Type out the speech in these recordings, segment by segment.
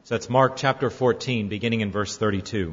So that's Mark chapter 14, beginning in verse 32.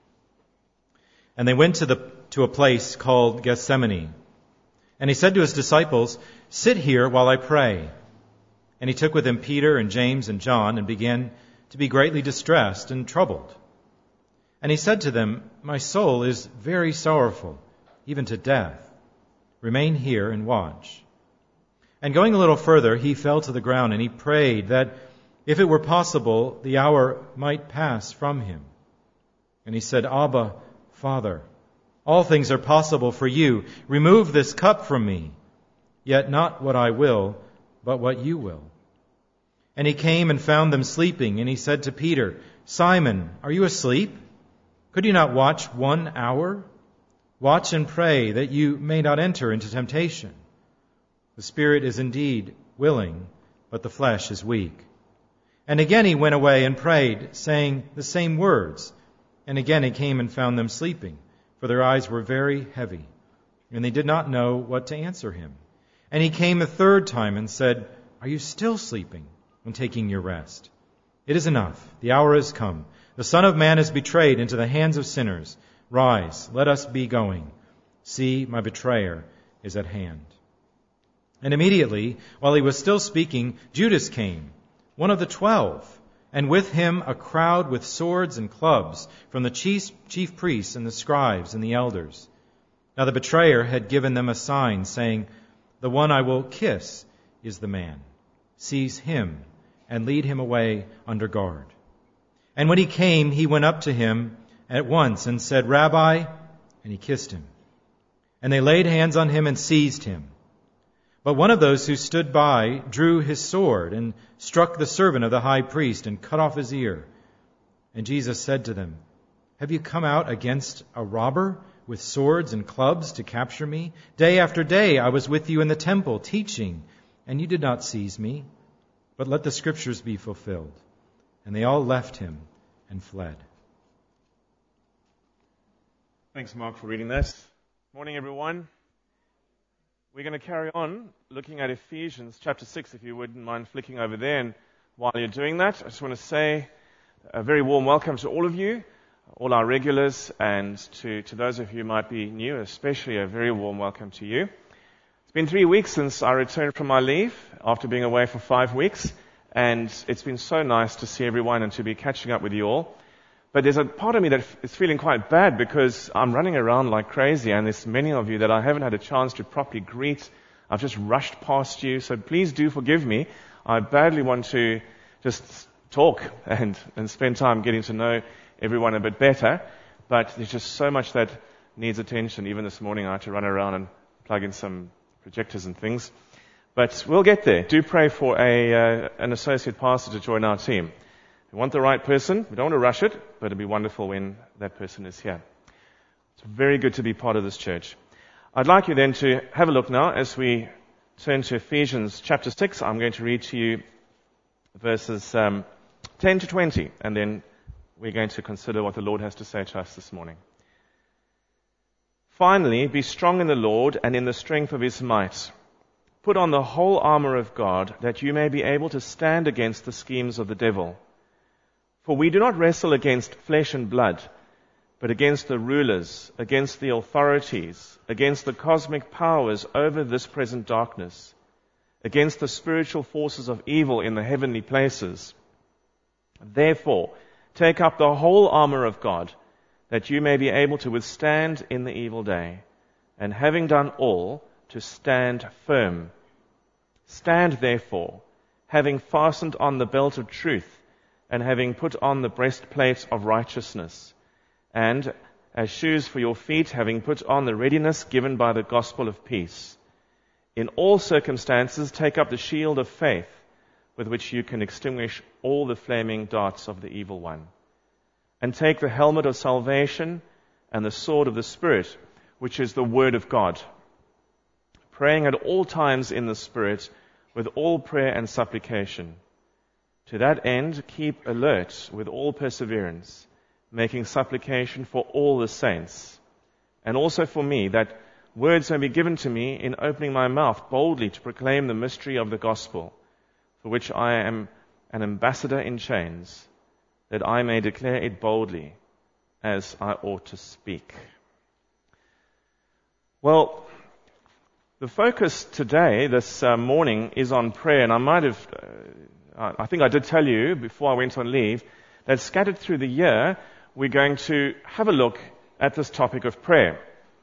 And they went to a place called Gethsemane. And he said to his disciples, "Sit here while I pray." And he took with him Peter and James and John and began to be greatly distressed and troubled. And he said to them, "My soul is very sorrowful, even to death. Remain here and watch." And going a little further, he fell to the ground and he prayed that, if it were possible, the hour might pass from him. And he said, "Abba, Father, all things are possible for you. Remove this cup from me. Yet not what I will, but what you will." And he came and found them sleeping, and he said to Peter, "Simon, are you asleep? Could you not watch 1 hour? Watch and pray that you may not enter into temptation. The spirit is indeed willing, but the flesh is weak." And again he went away and prayed, saying the same words. And again he came and found them sleeping, for their eyes were very heavy, and they did not know what to answer him. And he came a third time and said, "Are you still sleeping and taking your rest? It is enough. The hour has come. The Son of Man is betrayed into the hands of sinners. Rise, let us be going. See, my betrayer is at hand." And immediately, while he was still speaking, Judas came, one of the 12, and with him a crowd with swords and clubs from the chief priests and the scribes and the elders. Now the betrayer had given them a sign, saying, "The one I will kiss is the man. Seize him and lead him away under guard." And when he came, he went up to him at once and said, "Rabbi," and he kissed him. And they laid hands on him and seized him. But one of those who stood by drew his sword and struck the servant of the high priest and cut off his ear. And Jesus said to them, "Have you come out against a robber with swords and clubs to capture me? Day after day I was with you in the temple teaching, and you did not seize me. But let the scriptures be fulfilled." And they all left him and fled. Thanks, Mark, for reading that. Morning, everyone. We're going to carry on looking at Ephesians chapter 6, if you wouldn't mind flicking over there. And while you're doing that, I just want to say a very warm welcome to all of you, all our regulars, and to those of you who might be new, especially a very warm welcome to you. It's been 3 weeks since I returned from my leave after being away for 5 weeks. And it's been so nice to see everyone and to be catching up with you all. But there's a part of me that is feeling quite bad because I'm running around like crazy, and there's many of you that I haven't had a chance to properly greet. I've just rushed past you, so please do forgive me. I badly want to just talk and spend time getting to know everyone a bit better, but there's just so much that needs attention. Even this morning I had to run around and plug in some projectors and things. But we'll get there. Do pray for an associate pastor to join our team. We want the right person. We don't want to rush it, but it'll be wonderful when that person is here. It's very good to be part of this church. I'd like you then to have a look now as we turn to Ephesians chapter 6. I'm going to read to you verses 10 to 20, and then we're going to consider what the Lord has to say to us this morning. "Finally, be strong in the Lord and in the strength of his might. Put on the whole armor of God, that you may be able to stand against the schemes of the devil. For we do not wrestle against flesh and blood, but against the rulers, against the authorities, against the cosmic powers over this present darkness, against the spiritual forces of evil in the heavenly places. Therefore, take up the whole armor of God, that you may be able to withstand in the evil day, and having done all, to stand firm. Stand therefore, having fastened on the belt of truth, and having put on the breastplate of righteousness, and as shoes for your feet, having put on the readiness given by the gospel of peace. In all circumstances, take up the shield of faith, with which you can extinguish all the flaming darts of the evil one. And take the helmet of salvation and the sword of the Spirit, which is the word of God, praying at all times in the Spirit with all prayer and supplication. To that end, keep alert with all perseverance, making supplication for all the saints, and also for me, that words may be given to me in opening my mouth boldly to proclaim the mystery of the gospel, for which I am an ambassador in chains, that I may declare it boldly, as I ought to speak. Well, the focus today, this morning, is on prayer, and I think I did tell you before I went on leave, that scattered through the year, we're going to have a look at this topic of prayer.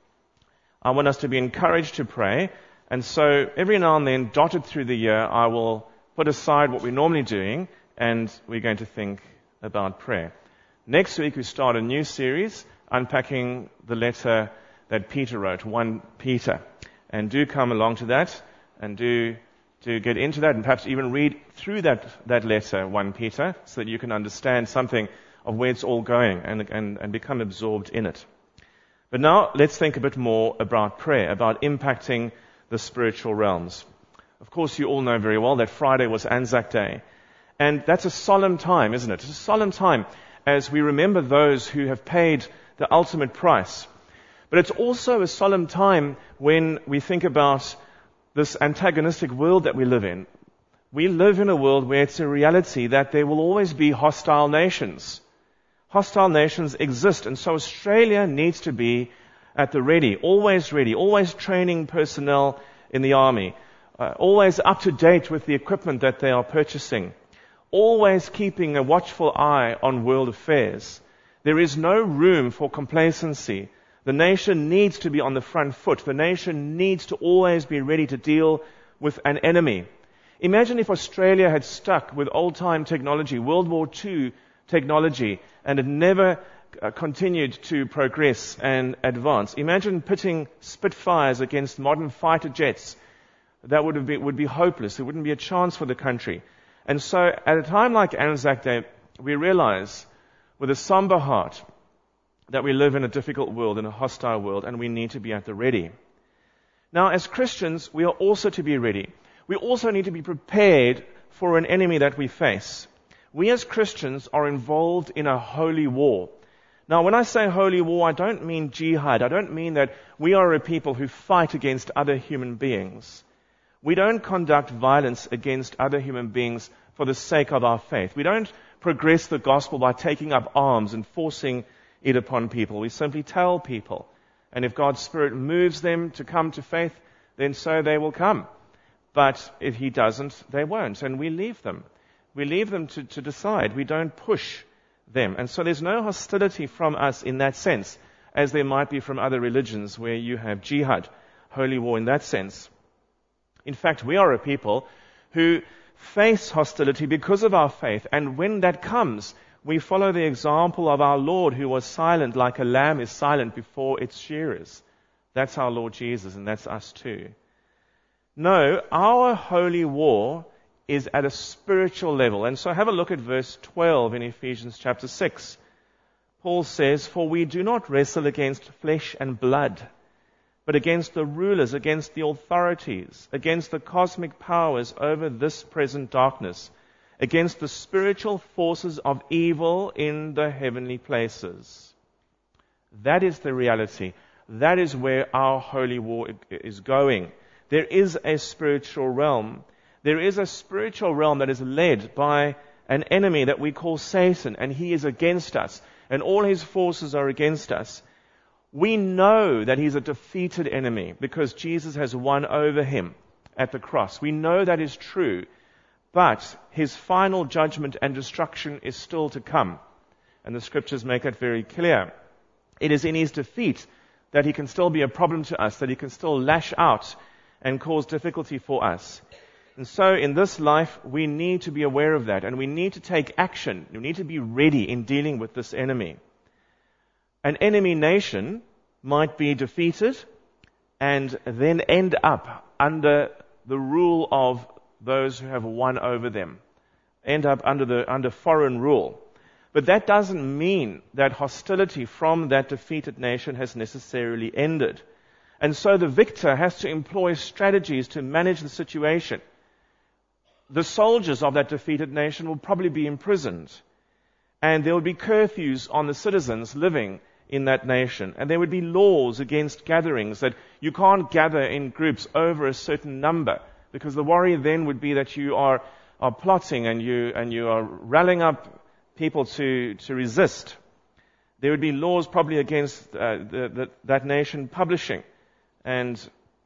I want us to be encouraged to pray, and so every now and then, dotted through the year, I will put aside what we're normally doing, and we're going to think about prayer. Next week, we start a new series, unpacking the letter that Peter wrote, 1 Peter. And do come along to that, and do get into that, and perhaps even read through that letter, 1 Peter, so that you can understand something of where it's all going and become absorbed in it. But now, let's think a bit more about prayer, about impacting the spiritual realms. Of course, you all know very well that Friday was Anzac Day. And that's a solemn time, isn't it? It's a solemn time as we remember those who have paid the ultimate price. But it's also a solemn time when we think about this antagonistic world that we live in. We live in a world where it's a reality that there will always be hostile nations. Hostile nations exist, and so Australia needs to be at the ready, always training personnel in the army, always up to date with the equipment that they are purchasing, always keeping a watchful eye on world affairs. There is no room for complacency. The nation needs to be on the front foot. The nation needs to always be ready to deal with an enemy. Imagine if Australia had stuck with old-time technology, World War II technology, and had never continued to progress and advance. Imagine pitting Spitfires against modern fighter jets. That would be hopeless. There wouldn't be a chance for the country. And so at a time like Anzac Day, we realize with a somber heart that we live in a difficult world, in a hostile world, and we need to be at the ready. Now, as Christians, we are also to be ready. We also need to be prepared for an enemy that we face. We as Christians are involved in a holy war. Now, when I say holy war, I don't mean jihad. I don't mean that we are a people who fight against other human beings. We don't conduct violence against other human beings for the sake of our faith. We don't progress the gospel by taking up arms and forcing it upon people. We simply tell people. And if God's Spirit moves them to come to faith, then so they will come. But if He doesn't, they won't. And we leave them. We leave them to decide. We don't push them. And so there's no hostility from us in that sense, as there might be from other religions where you have jihad, holy war in that sense. In fact, we are a people who face hostility because of our faith. And when that comes, we follow the example of our Lord, who was silent like a lamb is silent before its shearers. That's our Lord Jesus, and that's us too. No, our holy war is at a spiritual level. And so have a look at verse 12 in Ephesians chapter 6. Paul says, "For we do not wrestle against flesh and blood, but against the rulers, against the authorities, against the cosmic powers over this present darkness, against the spiritual forces of evil in the heavenly places." That is the reality. That is where our holy war is going. There is a spiritual realm. There is a spiritual realm that is led by an enemy that we call Satan, and he is against us, and all his forces are against us. We know that he's a defeated enemy because Jesus has won over him at the cross. We know that is true, but his final judgment and destruction is still to come, and the scriptures make it very clear. It is in his defeat that he can still be a problem to us, that he can still lash out and cause difficulty for us. And so in this life, we need to be aware of that, and we need to take action. We need to be ready in dealing with this enemy. An enemy nation might be defeated and then end up under the rule of those who have won over them, end up under foreign rule. But that doesn't mean that hostility from that defeated nation has necessarily ended. And so the victor has to employ strategies to manage the situation. The soldiers of that defeated nation will probably be imprisoned. And there will be curfews on the citizens living in that nation. And there would be laws against gatherings, that you can't gather in groups over a certain number, because the worry then would be that you are plotting and you are rallying up people to resist. There would be laws probably against that nation publishing and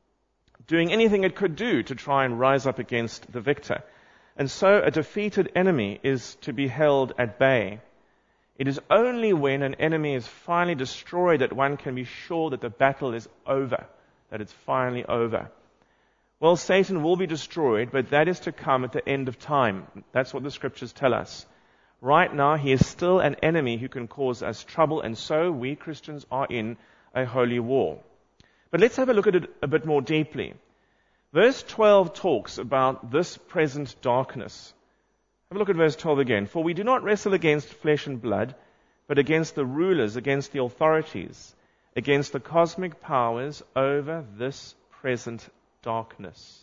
doing anything it could do to try and rise up against the victor. And so a defeated enemy is to be held at bay. It is only when an enemy is finally destroyed that one can be sure that the battle is over, that it's finally over. Well, Satan will be destroyed, but that is to come at the end of time. That's what the scriptures tell us. Right now, he is still an enemy who can cause us trouble, and so we Christians are in a holy war. But let's have a look at it a bit more deeply. Verse 12 talks about this present darkness. Have a look at verse 12 again. For we do not wrestle against flesh and blood, but against the rulers, against the authorities, against the cosmic powers over this present darkness.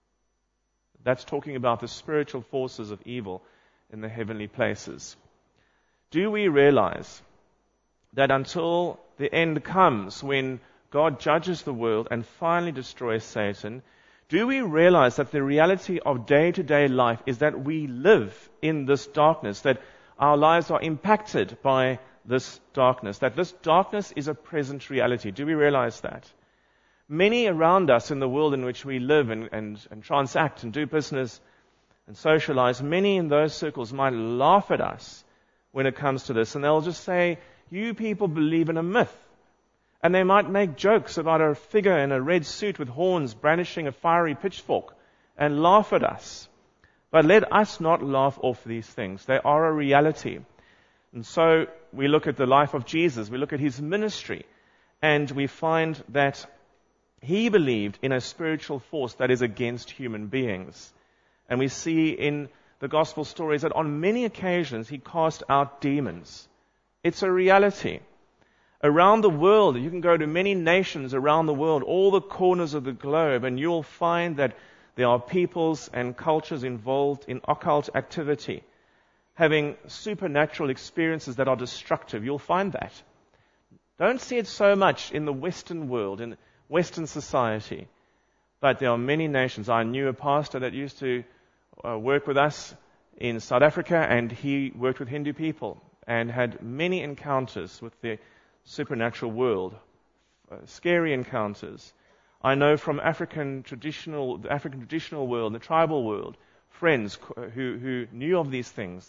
That's talking about the spiritual forces of evil in the heavenly places. Do we realize that until the end comes, when God judges the world and finally destroys Satan, do we realize that the reality of day-to-day life is that we live in this darkness, that our lives are impacted by this darkness, that this darkness is a present reality? Do we realize that? Many around us in the world in which we live and transact and do business and socialize, many in those circles might laugh at us when it comes to this, and they'll just say, you people believe in a myth. And they might make jokes about a figure in a red suit with horns brandishing a fiery pitchfork and laugh at us. But let us not laugh off these things. They are a reality. And so we look at the life of Jesus, we look at his ministry, and we find that he believed in a spiritual force that is against human beings. And we see in the gospel stories that on many occasions he cast out demons. It's a reality. Around the world, you can go to many nations around the world, all the corners of the globe, and you'll find that there are peoples and cultures involved in occult activity, having supernatural experiences that are destructive. You'll find that. Don't see it so much in the Western world, in Western society. But there are many nations. I knew a pastor that used to work with us in South Africa, and he worked with Hindu people and had many encounters with the supernatural world, scary encounters. I know from the African traditional world, the tribal world, friends who knew of these things.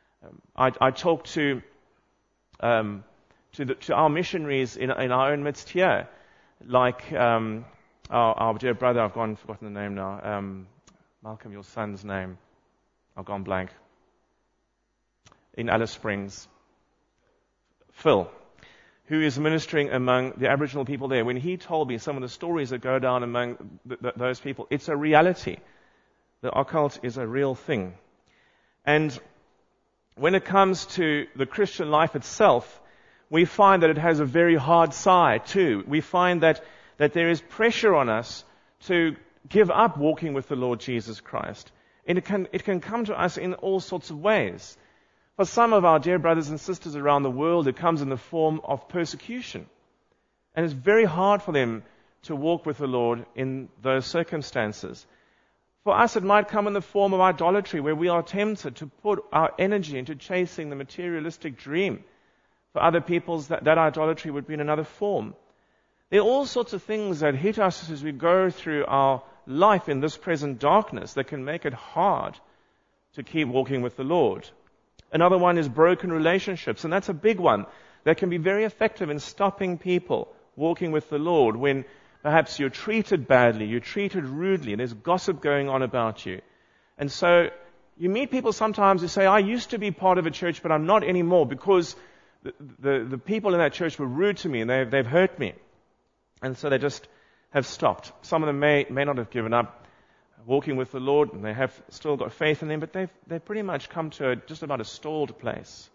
I talked to our missionaries in our own midst here, like our dear brother. I've forgotten the name now. Malcolm, your son's name, I've gone blank. In Alice Springs, Phil, who is ministering among the Aboriginal people there. When he told me some of the stories that go down among those people, it's a reality. The occult is a real thing. And when it comes to the Christian life itself, we find that it has a very hard side too. We find that there is pressure on us to give up walking with the Lord Jesus Christ. And it can come to us in all sorts of ways. For some of our dear brothers and sisters around the world, it comes in the form of persecution. And it's very hard for them to walk with the Lord in those circumstances. For us, it might come in the form of idolatry, where we are tempted to put our energy into chasing the materialistic dream. For other peoples, that idolatry would be in another form. There are all sorts of things that hit us as we go through our life in this present darkness that can make it hard to keep walking with the Lord. Another one is broken relationships, and that's a big one that can be very effective in stopping people walking with the Lord when perhaps you're treated badly, you're treated rudely, and there's gossip going on about you. And so you meet people sometimes who say, I used to be part of a church, but I'm not anymore because the people in that church were rude to me and they've hurt me. And so they just have stopped. Some of them may not have given up walking with the Lord, and they have still got faith in Him, but they've pretty much come to just about a stalled place.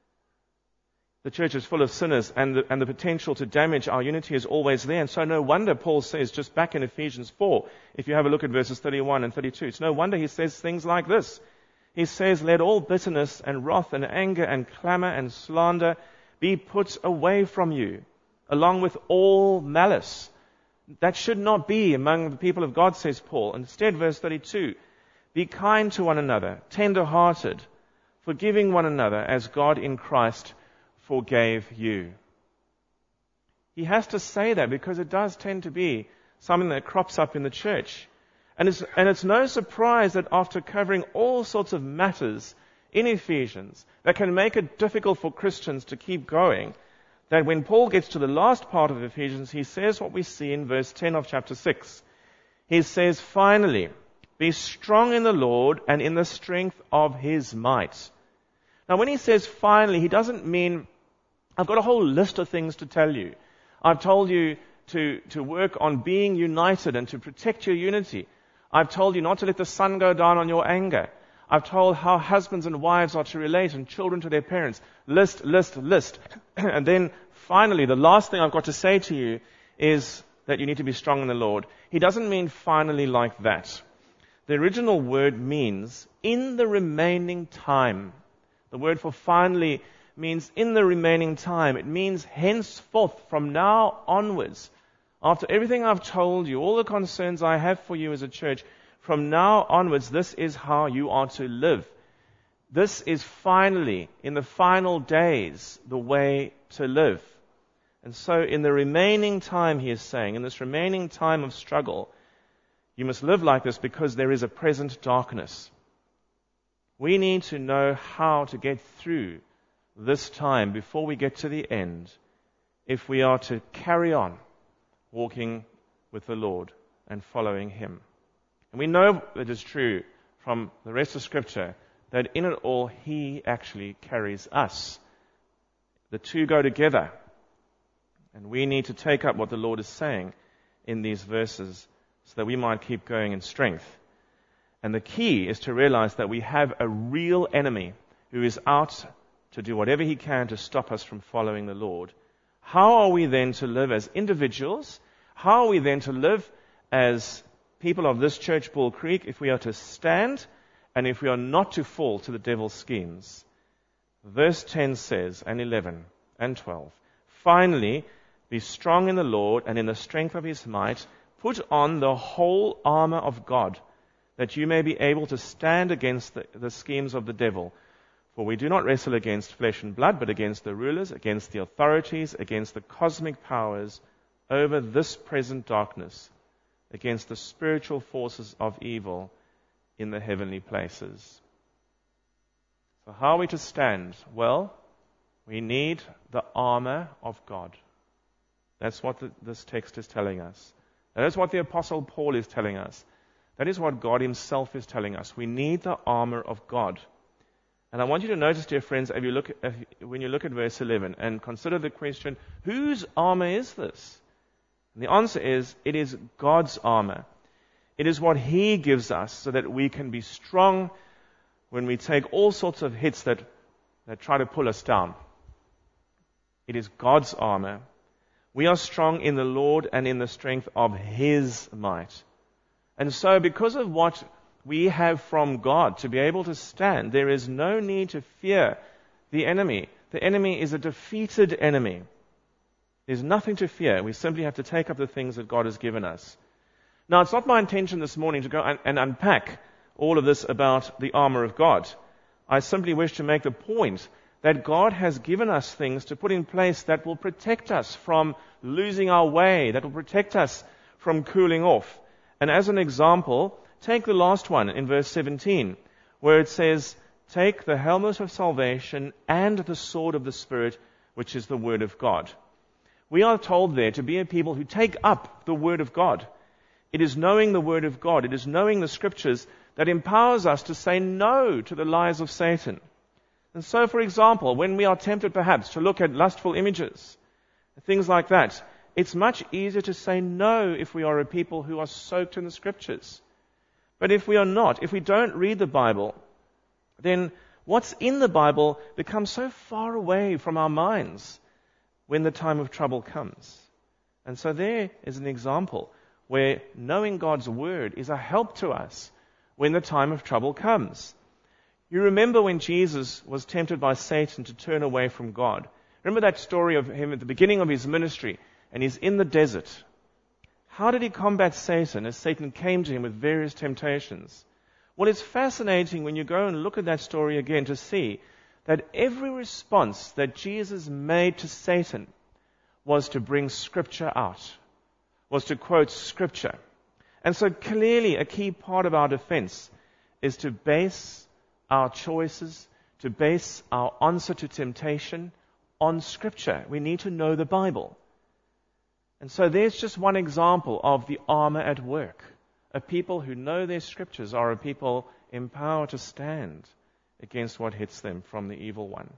The church is full of sinners, and the potential to damage our unity is always there. And so no wonder Paul says, just back in Ephesians 4, if you have a look at verses 31 and 32, it's no wonder he says things like this. He says, let all bitterness and wrath and anger and clamor and slander be put away from you, along with all malice. That should not be among the people of God, says Paul. Instead, verse 32, be kind to one another, tender-hearted, forgiving one another as God in Christ forgave you. He has to say that because it does tend to be something that crops up in the church. And it's no surprise that after covering all sorts of matters in Ephesians that can make it difficult for Christians to keep going, that when Paul gets to the last part of Ephesians, he says what we see in verse 10 of chapter 6. He says, finally, be strong in the Lord and in the strength of His might. Now when he says finally, he doesn't mean, I've got a whole list of things to tell you. I've told you to work on being united and to protect your unity. I've told you not to let the sun go down on your anger. I've told how husbands and wives are to relate and children to their parents. List. And then finally, the last thing I've got to say to you is that you need to be strong in the Lord. He doesn't mean finally like that. The original word means in the remaining time. The word for finally means in the remaining time. It means henceforth, from now onwards. After everything I've told you, all the concerns I have for you as a church, from now onwards, this is how you are to live. This is finally, in the final days, the way to live. And so in the remaining time, he is saying, in this remaining time of struggle, you must live like this because there is a present darkness. We need to know how to get through this time before we get to the end if we are to carry on walking with the Lord and following Him. And we know it is true from the rest of Scripture that in it all He actually carries us. The two go together. And we need to take up what the Lord is saying in these verses so that we might keep going in strength. And the key is to realize that we have a real enemy who is out to do whatever he can to stop us from following the Lord. How are we then to live as individuals? How are we then to live as people of this church, Bull Creek, if we are to stand and if we are not to fall to the devil's schemes? Verse 10 says, and 11 and 12, finally, be strong in the Lord and in the strength of His might. Put on the whole armor of God, that you may be able to stand against the schemes of the devil. For we do not wrestle against flesh and blood, but against the rulers, against the authorities, against the cosmic powers over this present darkness, against the spiritual forces of evil in the heavenly places. So how are we to stand? Well, we need the armor of God. That's what this text is telling us. That is what the Apostle Paul is telling us. That is what God Himself is telling us. We need the armor of God. And I want you to notice, dear friends, when you look at verse 11 and consider the question, whose armor is this? And the answer is, it is God's armor. It is what He gives us so that we can be strong when we take all sorts of hits that try to pull us down. It is God's armor. We are strong in the Lord and in the strength of His might. And so because of what we have from God to be able to stand, there is no need to fear the enemy. The enemy is a defeated enemy. There's nothing to fear. We simply have to take up the things that God has given us. Now, it's not my intention this morning to go and unpack all of this about the armor of God. I simply wish to make the point that God has given us things to put in place that will protect us from losing our way, that will protect us from cooling off. And as an example, take the last one in verse 17, where it says, take the helmet of salvation and the sword of the Spirit, which is the Word of God. We are told there to be a people who take up the Word of God. It is knowing the Word of God, it is knowing the Scriptures that empowers us to say no to the lies of Satan. And so, for example, when we are tempted perhaps to look at lustful images, things like that, it's much easier to say no if we are a people who are soaked in the Scriptures. But if we are not, if we don't read the Bible, then what's in the Bible becomes so far away from our minds when the time of trouble comes. And so there is an example where knowing God's Word is a help to us when the time of trouble comes. You remember when Jesus was tempted by Satan to turn away from God. Remember that story of him at the beginning of his ministry, and he's in the desert. How did he combat Satan as Satan came to him with various temptations? Well, it's fascinating when you go and look at that story again to see that every response that Jesus made to Satan was to bring Scripture out, was to quote Scripture. And so clearly a key part of our defense is to base our choices, to base our answer to temptation on Scripture. We need to know the Bible. And so there's just one example of the armor at work. A people who know their Scriptures are a people empowered to stand against what hits them from the evil one.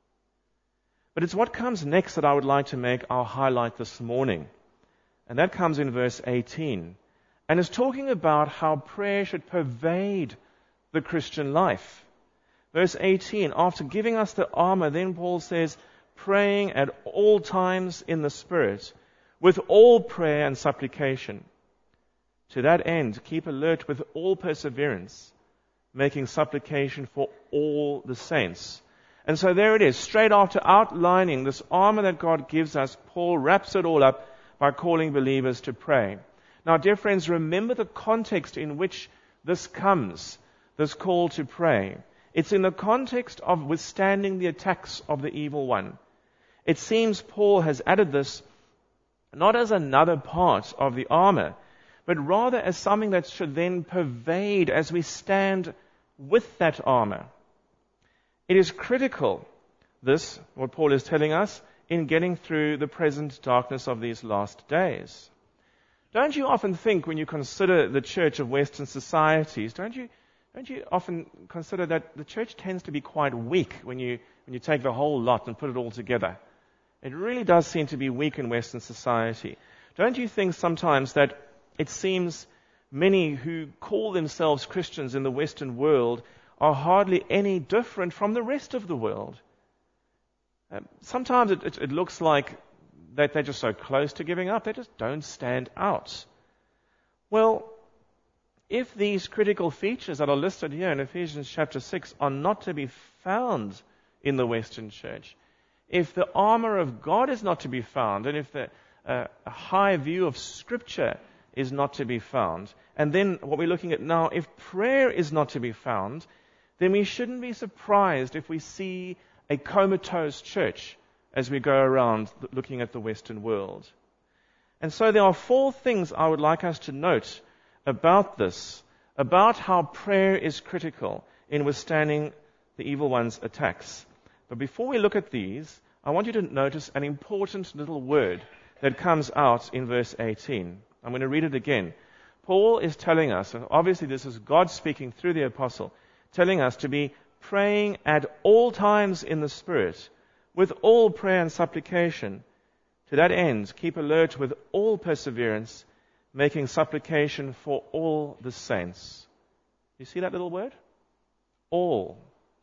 But it's what comes next that I would like to make our highlight this morning. And that comes in verse 18. And is talking about how prayer should pervade the Christian life. Verse 18, after giving us the armor, then Paul says, praying at all times in the Spirit, with all prayer and supplication. To that end, keep alert with all perseverance, making supplication for all the saints. And so there it is, straight after outlining this armor that God gives us, Paul wraps it all up by calling believers to pray. Now, dear friends, remember the context in which this comes, this call to pray. It's in the context of withstanding the attacks of the evil one. It seems Paul has added this not as another part of the armor, but rather as something that should then pervade as we stand with that armor. It is critical, this, what Paul is telling us, in getting through the present darkness of these last days. Don't you often think when you consider the church of Western societies, don't you often consider that the church tends to be quite weak when you take the whole lot and put it all together? It really does seem to be weak in Western society. Don't you think sometimes that it seems many who call themselves Christians in the Western world are hardly any different from the rest of the world? Sometimes it looks like that they're just so close to giving up, they just don't stand out. Well, if these critical features that are listed here in Ephesians chapter 6 are not to be found in the Western church, if the armor of God is not to be found, and if a high view of Scripture is not to be found, and then what we're looking at now, if prayer is not to be found, then we shouldn't be surprised if we see a comatose church as we go around looking at the Western world. And so there are 4 things I would like us to note about this, about how prayer is critical in withstanding the evil one's attacks. But before we look at these, I want you to notice an important little word that comes out in verse 18. I'm going to read it again. Paul is telling us, and obviously this is God speaking through the apostle, telling us to be praying at all times in the Spirit, with all prayer and supplication. To that end, keep alert with all perseverance, making supplication for all the saints. You see that little word? All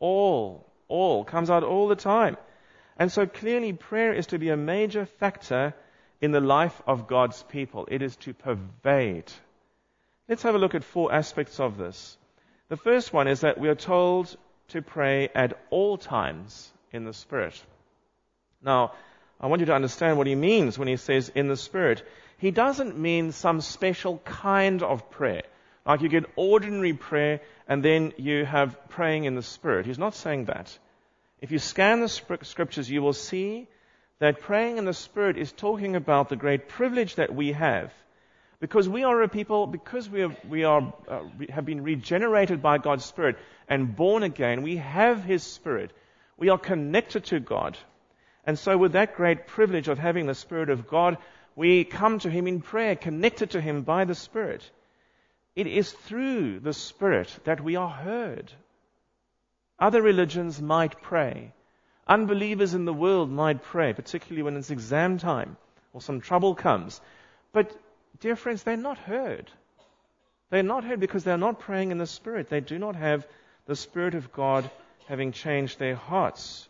comes out all the time. And so clearly prayer is to be a major factor in the life of God's people. It is to pervade. Let's have a look at 4 aspects of this. The first one is that we are told to pray at all times in the Spirit. Now, I want you to understand what he means when he says in the Spirit. He doesn't mean some special kind of prayer, like you get ordinary prayer and then you have praying in the Spirit. He's not saying that. If you scan the Scriptures, you will see that praying in the Spirit is talking about the great privilege that we have. Because we are a people, because we have been regenerated by God's Spirit and born again, we have His Spirit. We are connected to God. And so with that great privilege of having the Spirit of God, we come to Him in prayer, connected to Him by the Spirit. It is through the Spirit that we are heard. Other religions might pray. Unbelievers in the world might pray, particularly when it's exam time or some trouble comes. But, dear friends, they're not heard. They're not heard because they're not praying in the Spirit. They do not have the Spirit of God having changed their hearts.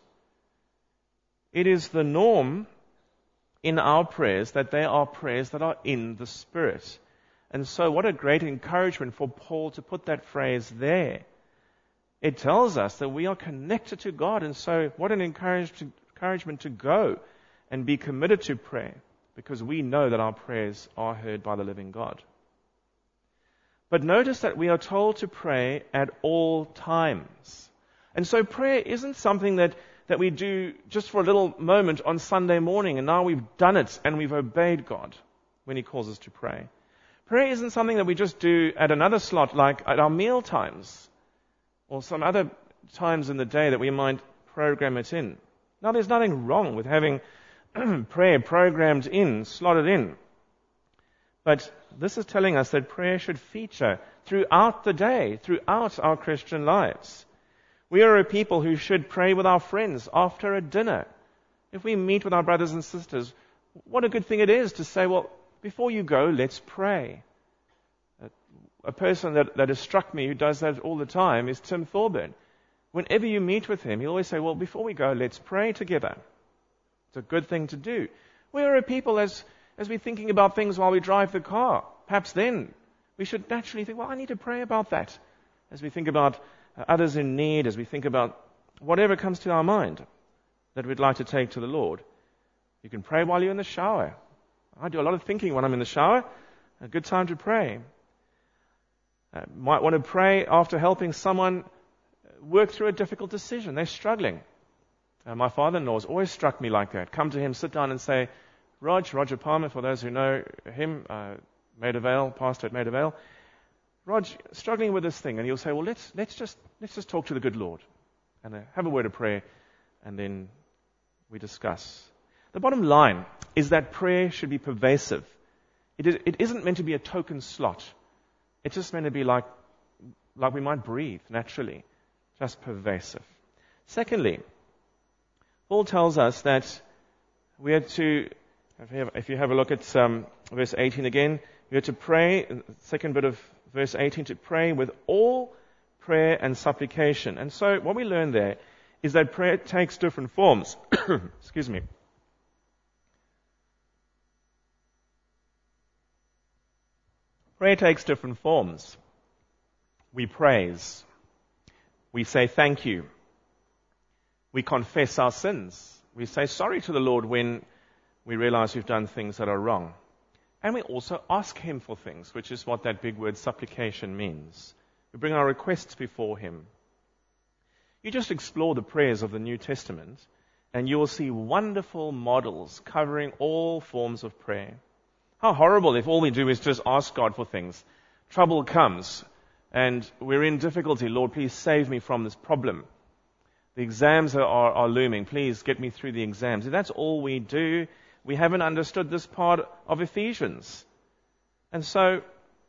It is the norm in our prayers that they are prayers that are in the Spirit. And so what a great encouragement for Paul to put that phrase there. It tells us that we are connected to God, and so what an encouragement to go and be committed to prayer, because we know that our prayers are heard by the living God. But notice that we are told to pray at all times. And so prayer isn't something that we do just for a little moment on Sunday morning, and now we've done it and we've obeyed God when He calls us to pray. Prayer isn't something that we just do at another slot, like at our meal times, or some other times in the day that we might program it in. Now, there's nothing wrong with having prayer programmed in, slotted in. But this is telling us that prayer should feature throughout the day, throughout our Christian lives. We are a people who should pray with our friends after a dinner. If we meet with our brothers and sisters, what a good thing it is to say, well, before you go, let's pray. A person that has struck me who does that all the time is Tim Thorburn. Whenever you meet with him, he'll always say, well, before we go, let's pray together. It's a good thing to do. We are a people, as we're thinking about things while we drive the car, perhaps then we should naturally think, well, I need to pray about that. As we think about others in need, as we think about whatever comes to our mind that we'd like to take to the Lord. You can pray while you're in the shower. I do a lot of thinking when I'm in the shower. A good time to pray. Might want to pray after helping someone work through a difficult decision. They're struggling. My father-in-law has always struck me like that. Come to him, sit down and say, Roger Palmer, for those who know him, Maida Vale, pastor at Maida Vale. Rog, struggling with this thing. And he'll say, well, let's just talk to the good Lord and have a word of prayer, and then we discuss. The bottom line is that prayer should be pervasive. It isn't meant to be a token slot. It's just meant to be like we might breathe naturally, just pervasive. Secondly, Paul tells us that we are to, if you have a look at verse 18 again, we are to pray, second bit of verse 18, to pray with all prayer and supplication. And so what we learn there is that prayer takes different forms. Excuse me. Prayer takes different forms. We praise. We say thank you. We confess our sins. We say sorry to the Lord when we realize we've done things that are wrong. And we also ask Him for things, which is what that big word supplication means. We bring our requests before Him. You just explore the prayers of the New Testament, and you will see wonderful models covering all forms of prayer. How horrible if all we do is just ask God for things. Trouble comes, and we're in difficulty. Lord, please save me from this problem. The exams are looming. Please get me through the exams. If that's all we do, we haven't understood this part of Ephesians. And so,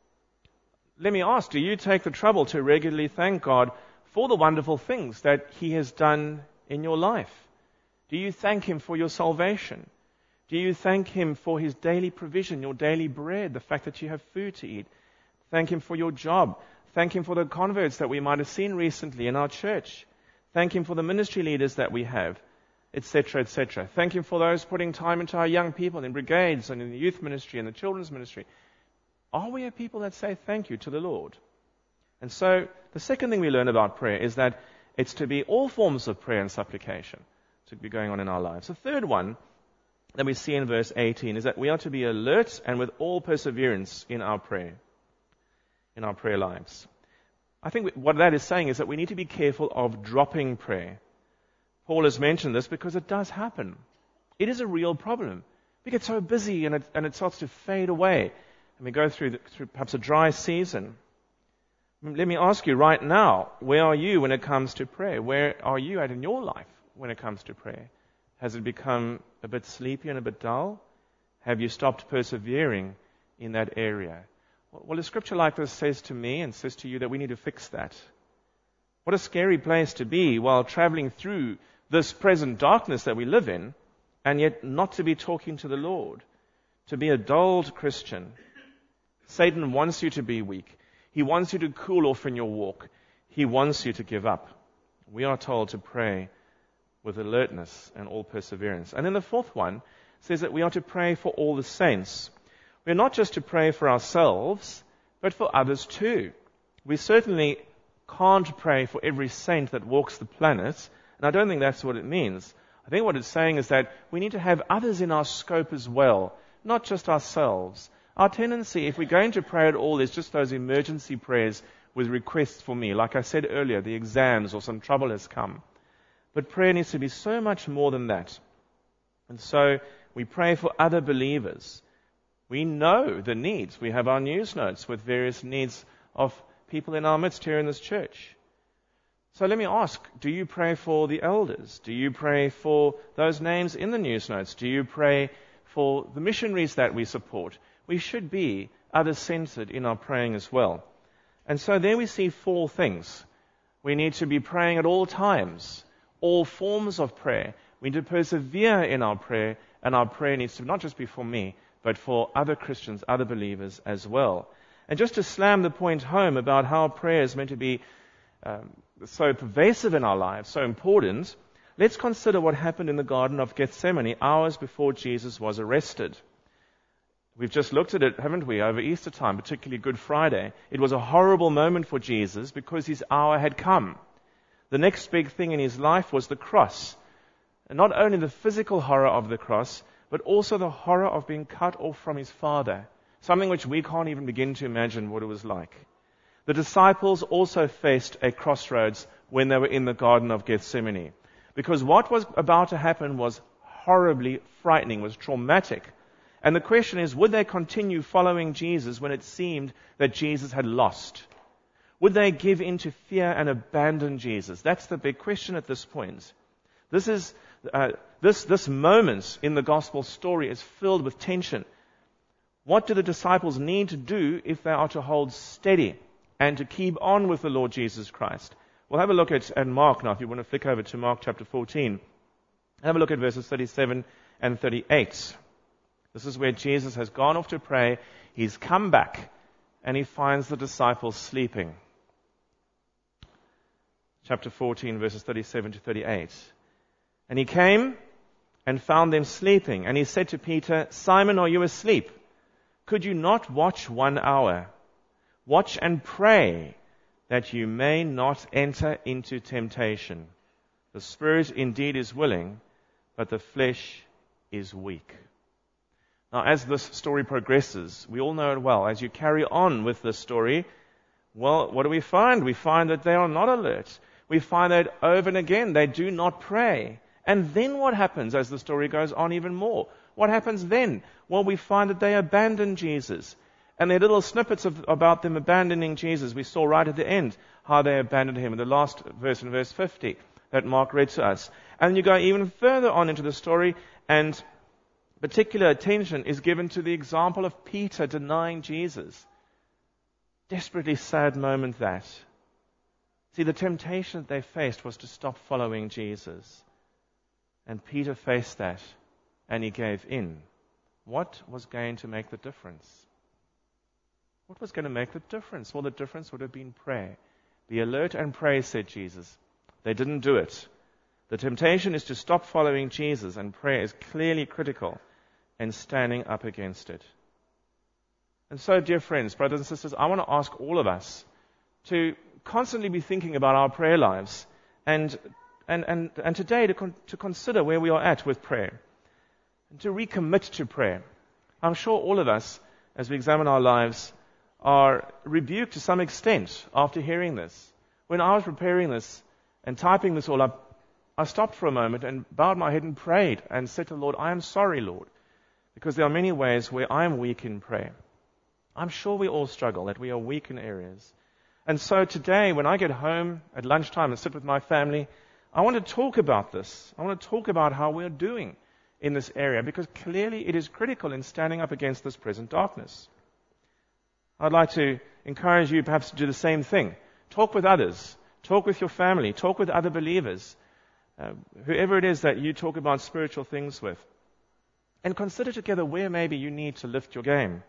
let me ask, do you take the trouble to regularly thank God for the wonderful things that He has done in your life? Do you thank Him for your salvation? Do you thank Him for His daily provision, your daily bread, the fact that you have food to eat? Thank Him for your job. Thank Him for the converts that we might have seen recently in our church. Thank Him for the ministry leaders that we have, etc., etc. Thank Him for those putting time into our young people in brigades and in the youth ministry and the children's ministry. Are we a people that say thank you to the Lord? And so, the second thing we learn about prayer is that it's to be all forms of prayer and supplication to be going on in our lives. The third one that we see in verse 18 is that we are to be alert and with all perseverance in our prayer lives. I think what that is saying is that we need to be careful of dropping prayer. Paul has mentioned this because it does happen. It is a real problem. We get so busy and it starts to fade away. And we go through perhaps a dry season. Let me ask you right now, where are you when it comes to prayer? Where are you at in your life when it comes to prayer? Has it become a bit sleepy and a bit dull? Have you stopped persevering in that area? Well, a scripture like this says to me and says to you that we need to fix that. What a scary place to be while traveling through this present darkness that we live in, and yet not to be talking to the Lord, to be a dulled Christian. Satan wants you to be weak. He wants you to cool off in your walk. He wants you to give up. We are told to pray with alertness and all perseverance. And then the fourth one says that we are to pray for all the saints. We're not just to pray for ourselves, but for others too. We certainly can't pray for every saint that walks the planet, and I don't think that's what it means. I think what it's saying is that we need to have others in our scope as well, not just ourselves. Our tendency, if we're going to pray at all, is just those emergency prayers with requests for me. Like I said earlier, the exams or some trouble has come. But prayer needs to be so much more than that. And so we pray for other believers. We know the needs. We have our news notes with various needs of people in our midst here in this church. So let me ask, do you pray for the elders? Do you pray for those names in the news notes? Do you pray for the missionaries that we support? We should be other-centered in our praying as well. And so there we see 4 things. We need to be praying at all times, all forms of prayer. We need to persevere in our prayer, and our prayer needs to not just be for me, but for other Christians, other believers as well. And just to slam the point home about how prayer is meant to be so pervasive in our lives, so important, let's consider what happened in the Garden of Gethsemane hours before Jesus was arrested. We've just looked at it, haven't we, over Easter time, particularly Good Friday. It was a horrible moment for Jesus because his hour had come. The next big thing in his life was the cross. And not only the physical horror of the cross, but also the horror of being cut off from his Father, something which we can't even begin to imagine what it was like. The disciples also faced a crossroads when they were in the Garden of Gethsemane, because what was about to happen was horribly frightening, was traumatic. And the question is, would they continue following Jesus when it seemed that Jesus had lost? Would they give in to fear and abandon Jesus? That's the big question at this point. This moment in the gospel story is filled with tension. What do the disciples need to do if they are to hold steady and to keep on with the Lord Jesus Christ? We'll have a look at Mark now, if you want to flick over to Mark chapter 14. Have a look at verses 37 and 38. This is where Jesus has gone off to pray. He's come back and he finds the disciples sleeping. Chapter 14, verses 37 to 38. And he came and found them sleeping. And he said to Peter, Simon, are you asleep? Could you not watch 1 hour? Watch and pray that you may not enter into temptation. The spirit indeed is willing, but the flesh is weak. Now, as this story progresses, we all know it well. As you carry on with this story, well, what do we find? We find that they are not alert. We find that over and again they do not pray. And then what happens as the story goes on even more? What happens then? Well, we find that they abandon Jesus. And there are little snippets about them abandoning Jesus. We saw right at the end how they abandoned him in the last verse, in verse 50, that Mark read to us. And you go even further on into the story, and particular attention is given to the example of Peter denying Jesus. Desperately sad moment that. See, the temptation that they faced was to stop following Jesus. And Peter faced that, and he gave in. What was going to make the difference? What was going to make the difference? Well, the difference would have been prayer. Be alert and pray, said Jesus. They didn't do it. The temptation is to stop following Jesus, and prayer is clearly critical in standing up against it. And so, dear friends, brothers and sisters, I want to ask all of us to constantly be thinking about our prayer lives, and today to consider where we are at with prayer, and to recommit to prayer. I'm sure all of us, as we examine our lives, are rebuked to some extent after hearing this. When I was preparing this and typing this all up, I stopped for a moment and bowed my head and prayed and said to the Lord, I am sorry, Lord, because there are many ways where I am weak in prayer. I'm sure we all struggle, that we are weak in areas. And so today, when I get home at lunchtime and sit with my family, I want to talk about this. I want to talk about how we're doing in this area, because clearly it is critical in standing up against this present darkness. I'd like to encourage you perhaps to do the same thing. Talk with others. Talk with your family. Talk with other believers. Whoever it is that you talk about spiritual things with. And consider together where maybe you need to lift your game.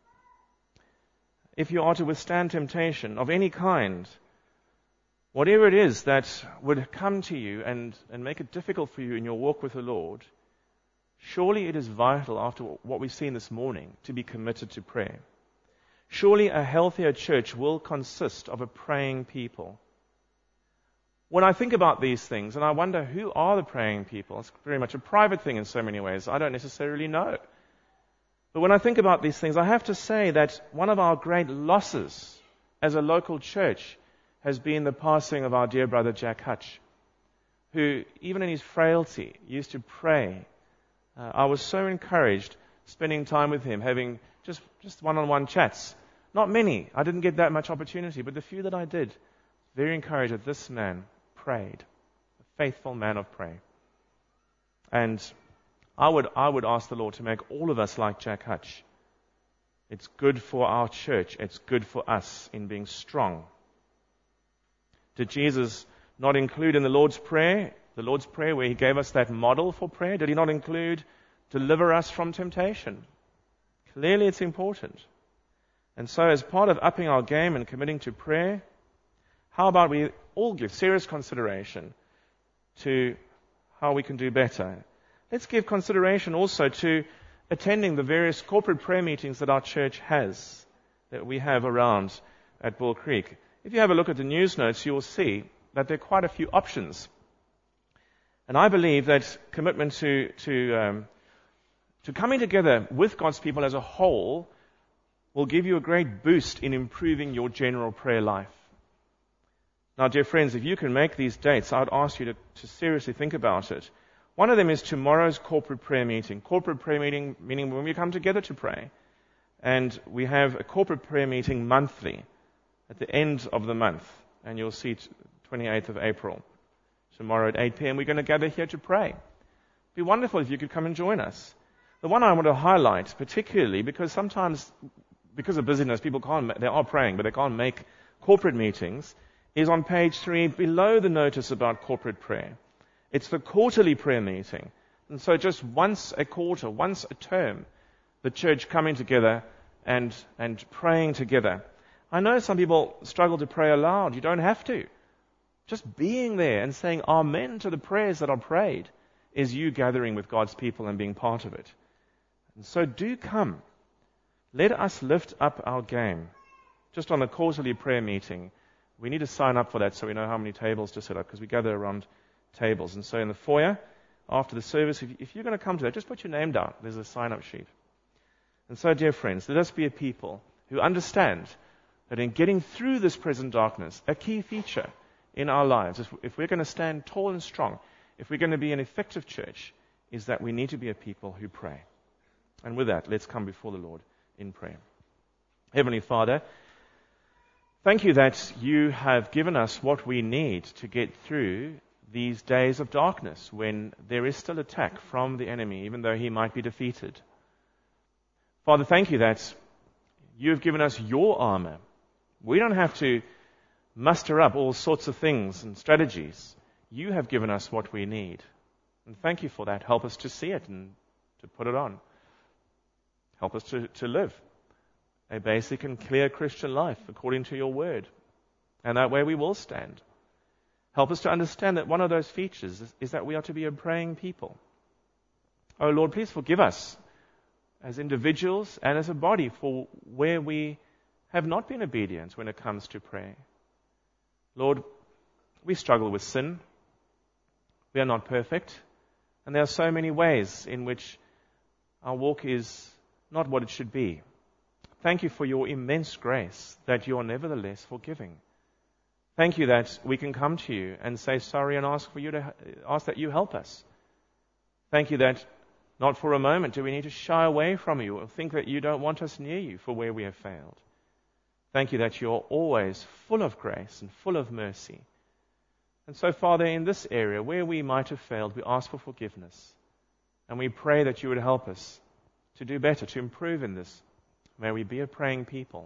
If you are to withstand temptation of any kind, whatever it is that would come to you and make it difficult for you in your walk with the Lord, surely it is vital, after what we've seen this morning, to be committed to prayer. Surely a healthier church will consist of a praying people. When I think about these things, and I wonder who are the praying people, it's very much a private thing in so many ways. I don't necessarily know. But when I think about these things, I have to say that one of our great losses as a local church has been the passing of our dear brother Jack Hutch, who, even in his frailty, used to pray. I was so encouraged spending time with him, having just one-on-one chats. Not many. I didn't get that much opportunity, but the few that I did, very encouraged that this man prayed, a faithful man of prayer. And I would ask the Lord to make all of us like Jack Hutch. It's good for our church. It's good for us in being strong. Did Jesus not include in the Lord's Prayer where he gave us that model for prayer? Did he not include deliver us from temptation? Clearly it's important. And so as part of upping our game and committing to prayer, how about we all give serious consideration to how we can do better? Let's give consideration also to attending the various corporate prayer meetings that our church has, that we have around at Bull Creek. If you have a look at the news notes, you will see that there are quite a few options. And I believe that commitment to coming together with God's people as a whole will give you a great boost in improving your general prayer life. Now, dear friends, if you can make these dates, I would ask you to seriously think about it. One of them is tomorrow's corporate prayer meeting. Corporate prayer meeting, meaning when we come together to pray. And we have a corporate prayer meeting monthly at the end of the month. And you'll see 28th of April. Tomorrow at 8 p.m. we're going to gather here to pray. It'd be wonderful if you could come and join us. The one I want to highlight particularly, because sometimes, because of busyness, they are praying, but they can't make corporate meetings, is on page 3 below the notice about corporate prayer. It's the quarterly prayer meeting. And so just once a quarter, once a term, the church coming together and praying together. I know some people struggle to pray aloud. You don't have to. Just being there and saying amen to the prayers that are prayed is you gathering with God's people and being part of it. And so do come. Let us lift up our game. Just on a quarterly prayer meeting, we need to sign up for that so we know how many tables to set up, because we gather around tables. And so in the foyer, after the service, if you're going to come to that, just put your name down. There's a sign-up sheet. And so, dear friends, let us be a people who understand that in getting through this present darkness, a key feature in our lives, if we're going to stand tall and strong, if we're going to be an effective church, is that we need to be a people who pray. And with that, let's come before the Lord in prayer. Heavenly Father, thank you that you have given us what we need to get through these days of darkness when there is still attack from the enemy, even though he might be defeated. Father, thank you that you have given us your armor. We don't have to muster up all sorts of things and strategies. You have given us what we need. And thank you for that. Help us to see it and to put it on. Help us to live a basic and clear Christian life according to your word. And that way we will stand. Help us to understand that one of those features is that we are to be a praying people. Oh Lord, please forgive us as individuals and as a body for where we have not been obedient when it comes to prayer. Lord, we struggle with sin. We are not perfect. And there are so many ways in which our walk is not what it should be. Thank you for your immense grace that you are nevertheless forgiving. Thank you that we can come to you and say sorry and ask that you help us. Thank you that not for a moment do we need to shy away from you or think that you don't want us near you for where we have failed. Thank you that you are always full of grace and full of mercy. And so, Father, in this area where we might have failed, we ask for forgiveness. And we pray that you would help us to do better, to improve in this. May we be a praying people.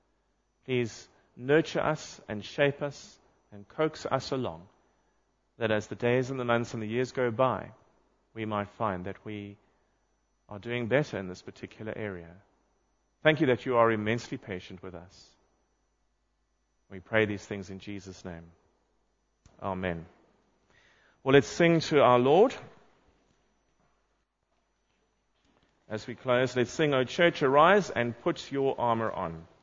Please nurture us and shape us and coax us along, that as the days and the months and the years go by, we might find that we are doing better in this particular area. Thank you that you are immensely patient with us. We pray these things in Jesus' name. Amen. Well, let's sing to our Lord. As we close, let's sing, O church, arise and put your armor on.